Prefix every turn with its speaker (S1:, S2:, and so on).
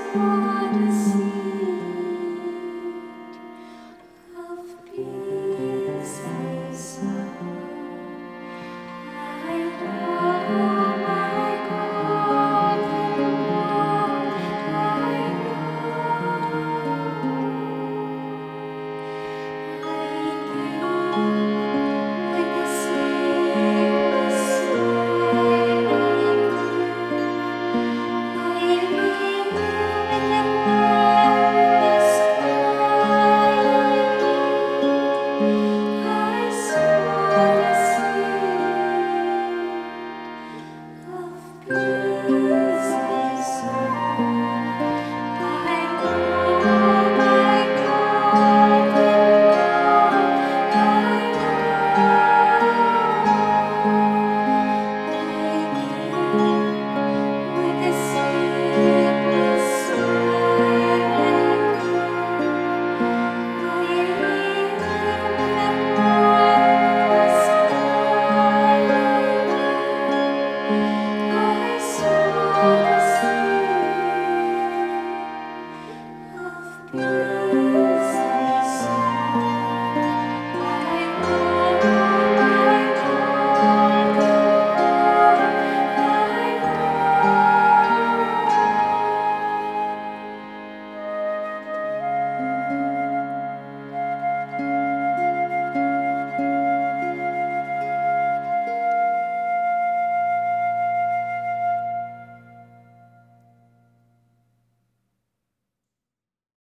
S1: saw the seed of peace I saw. I know my golden dawn. I give with a sleepless sigh. I live in the cloudless sky. I saw the seed of peace.